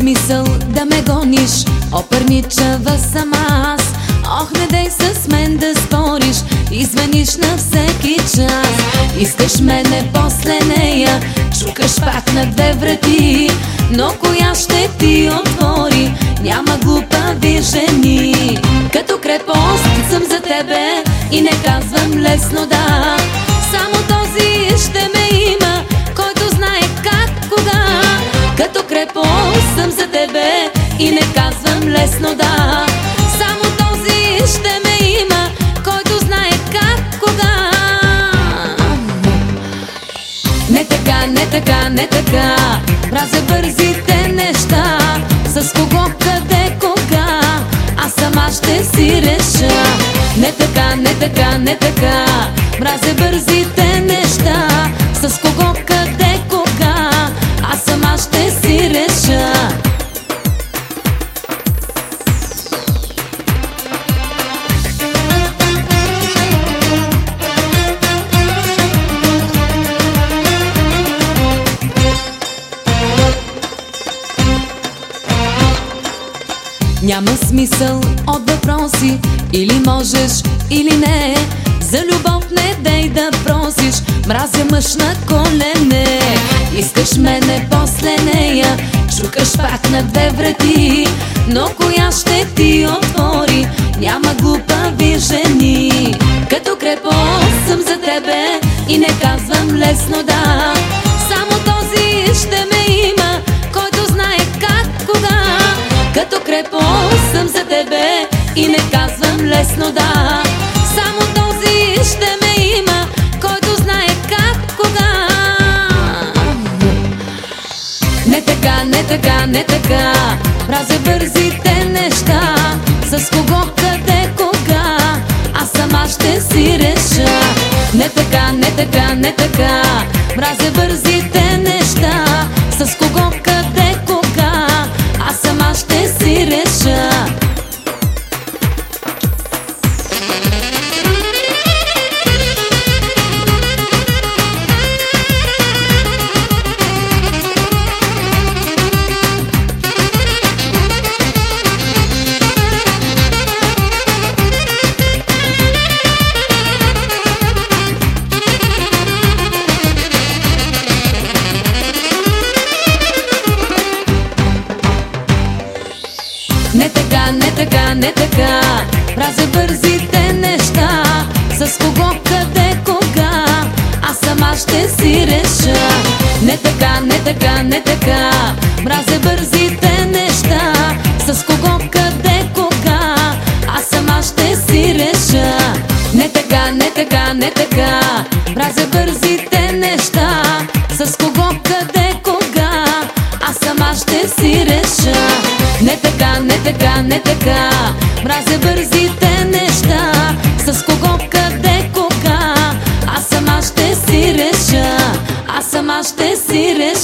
смисъл да ме гониш, опърничава съм аз. Ох, не дей с мен да спориш, извъниш на всеки час. Искаш мене после нея, чукаш пак на две врати, но коя ще ти отвори? Няма глупави жени. Като крепост съм за тебе и не казвам лесно да. Само този ще ме има, който знае как, кога. Като крепост съм за тебе и не казвам лесно да. Само този ще ме има, който знае как, кога. Не така, не така, не така, мразя бързите неща. С кого, къде, кога, аз сама ще си реша. Не така, не така, не така, мразя бързите неща. С кого, къде, кога, аз сама ще си реша. Няма смисъл от въпроси, или можеш, или не. За любов не дей да просиш, мразя мъж на колене. Искаш мене после нея, чукаш пак на две врати, но коя ще ти отвори? Няма глупави жени. Като крепост съм за тебе и не казвам лесно да. Само този ще ме има, който знае как, кога. Като крепост съм за тебе и не казвам лесно да. Само този ще ме има, който знае как, кога. Не така, не така, не така, мразя бързите неща. С кого, къде, кога, аз сама ще си реша. Не така, не така, не така, мразя бързите неща. С кого, къде, кога, аз сама ще си реша. Не така, не така, не така, мразя бързите неща. С кого, къде, кога, аз сама ще си реша. Не така, не така, не така, мразя бързите неща. С кого, къде, кога, аз сама ще си реша. Не така, не така, не така, мразя бързите неща. С кого, къде, кога, аз сама ще си реша. Не така, не така, не така, мразя бързите неща. С кого, къде, кога, аз сама ще си реша. Аз сама ще си реша.